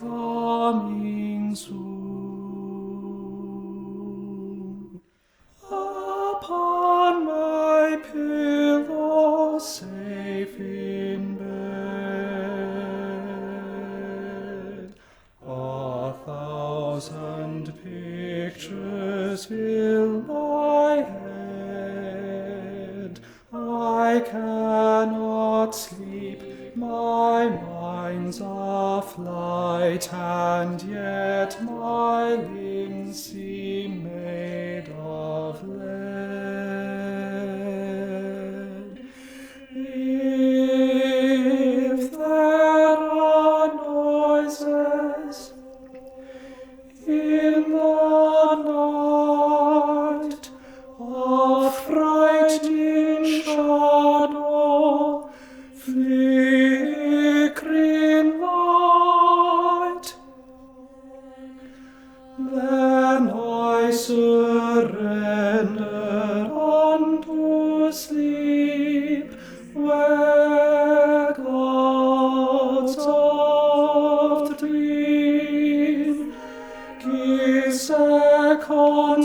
coming soon. Upon my pillow safe in bed, 1,000 pictures fill my head. I cannot sleep, my mind's aflight, and yet my limbs seem made of lead. If there are noises in the night, a frightening shadow, flickering light, then I surrender unto sleep, where God's soft dream gives second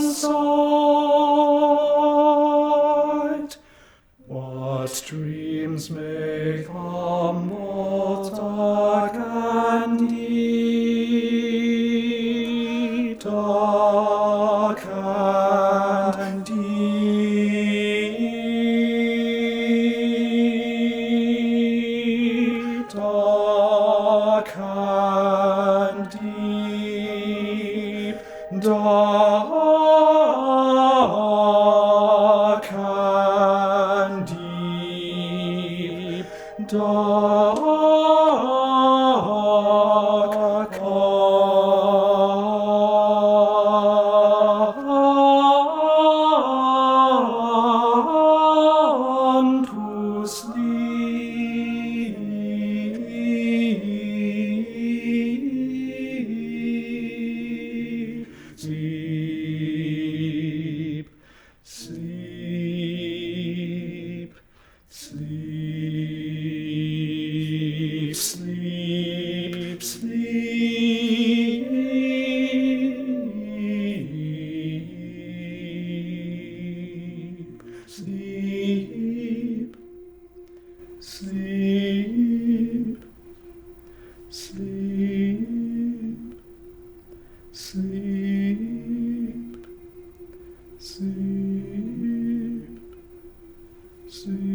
sight. What dreams may come both dark and deep, dark and deep, dark and deep, dark and deep, dark unto sleep, sleep, sleep, sleep, sleep, sleep, sleep, sleep, sleep, sleep, sleep, sleep.